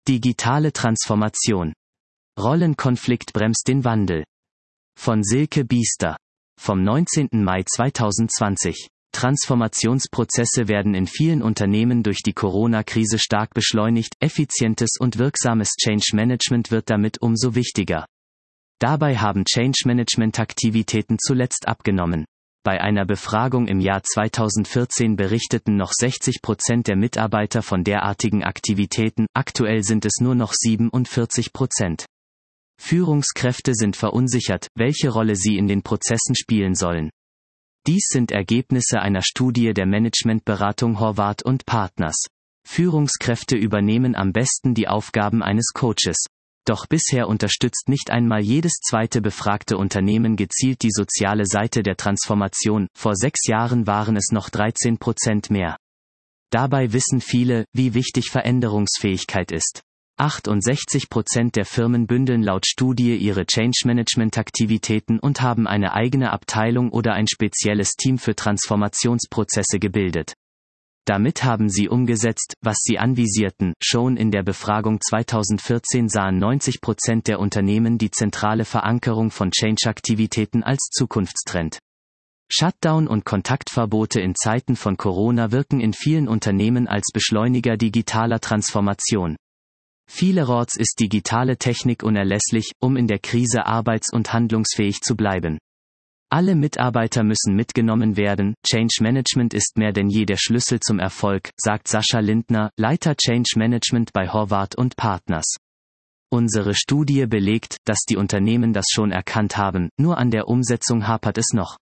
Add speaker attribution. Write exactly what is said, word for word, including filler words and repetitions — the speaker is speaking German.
Speaker 1: Digitale Transformation. Rollenkonflikt bremst den Wandel. Von Silke Biester. Vom neunzehnten Mai zweitausendzwanzig. Transformationsprozesse werden in vielen Unternehmen durch die Corona-Krise stark beschleunigt, effizientes und wirksames Change Management wird damit umso wichtiger. Dabei haben Change Management-Aktivitäten zuletzt abgenommen. Bei einer Befragung im Jahr zweitausendvierzehn berichteten noch sechzig Prozent der Mitarbeiter von derartigen Aktivitäten, aktuell sind es nur noch siebenundvierzig Prozent. Führungskräfte sind verunsichert, welche Rolle sie in den Prozessen spielen sollen. Dies sind Ergebnisse einer Studie der Managementberatung Horváth und Partners. Führungskräfte übernehmen am besten die Aufgaben eines Coaches. Doch bisher unterstützt nicht einmal jedes zweite befragte Unternehmen gezielt die soziale Seite der Transformation, vor sechs Jahren waren es noch dreizehn Prozent mehr. Dabei wissen viele, wie wichtig Veränderungsfähigkeit ist. achtundsechzig Prozent der Firmen bündeln laut Studie ihre Change-Management-Aktivitäten und haben eine eigene Abteilung oder ein spezielles Team für Transformationsprozesse gebildet. Damit haben sie umgesetzt, was sie anvisierten. Schon in der Befragung zweitausendvierzehn sahen neunzig Prozent der Unternehmen die zentrale Verankerung von Change-Aktivitäten als Zukunftstrend. Shutdown und Kontaktverbote in Zeiten von Corona wirken in vielen Unternehmen als Beschleuniger digitaler Transformation. Vielerorts ist digitale Technik unerlässlich, um in der Krise arbeits- und handlungsfähig zu bleiben. Alle Mitarbeiter müssen mitgenommen werden, Change Management ist mehr denn je der Schlüssel zum Erfolg, sagt Sascha Lindner, Leiter Change Management bei Horváth und Partners. Unsere Studie belegt, dass die Unternehmen das schon erkannt haben, nur an der Umsetzung hapert es noch.